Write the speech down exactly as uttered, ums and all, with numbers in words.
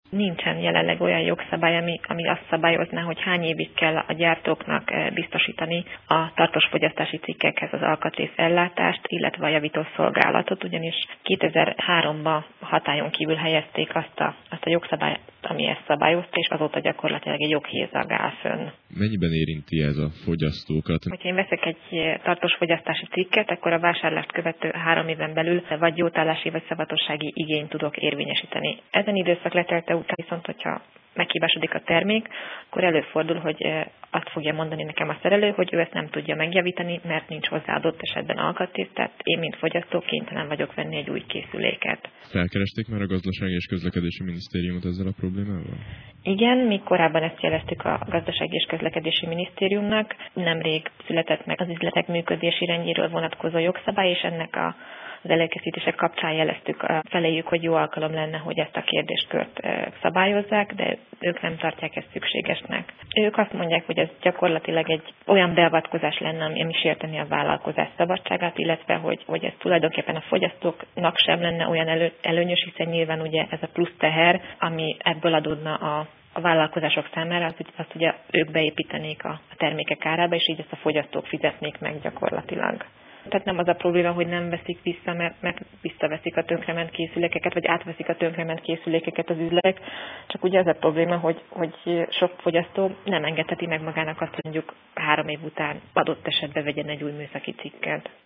Nincsen jelenleg olyan jogszabály, ami, ami azt szabályozná, hogy hány évig kell a gyártóknak biztosítani a tartós fogyasztási cikkekhez az alkatrész ellátást, illetve a javító szolgálatot, ugyanis kétezer-háromban hatályon kívül helyezték azt a, azt a jogszabályt, ami ezt szabályozta, és azóta gyakorlatilag egy joghézag áll fönn. Mennyiben érinti ez a fogyasztókat? Hogyha én veszek egy tartós fogyasztási cikket, akkor a vásárlást követő három éven belül vagy jótállási vagy szavatossági igényt tudok érvényesíteni. Ezen időszak letelte után viszont, hogyha meghibásodik a termék, akkor előfordul, hogy azt fogja mondani nekem a szerelő, hogy ő ezt nem tudja megjavítani, mert nincs hozzá adott esetben alkatrész, tehát én, mint fogyasztó, kénytelen vagyok venni egy új készüléket. Felkeresték már a Gazdasági és Közlekedési Minisztériumot ezzel a problémával? Igen, mi korábban ezt jeleztük a Gazdasági és Közlekedési Minisztériumnak. Nemrég született meg az üzletek működési rendjéről vonatkozó jogszabály, és ennek a az előkészítések kapcsán jeleztük feléjük, hogy jó alkalom lenne, hogy ezt a kérdéskört szabályozzák, de ők nem tartják ezt szükségesnek. Ők azt mondják, hogy ez gyakorlatilag egy olyan beavatkozás lenne, ami sérteni a vállalkozás szabadságát, illetve hogy, hogy ez tulajdonképpen a fogyasztóknak sem lenne olyan elő, előnyös, hiszen nyilván ugye ez a plusz teher, ami ebből adódna a a vállalkozások számára, az, azt ugye ők beépítenék a termékek árába, és így ezt a fogyasztók fizetnék meg gyakorlatilag. Tehát nem az a probléma, hogy nem veszik vissza, mert, mert visszaveszik a tönkrement készülékeket, vagy átveszik a tönkrement készülékeket az üzletek, csak ugye az a probléma, hogy, hogy sok fogyasztó nem engedheti meg magának azt, hogy mondjuk három év után adott esetben vegyen egy új műszaki cikket.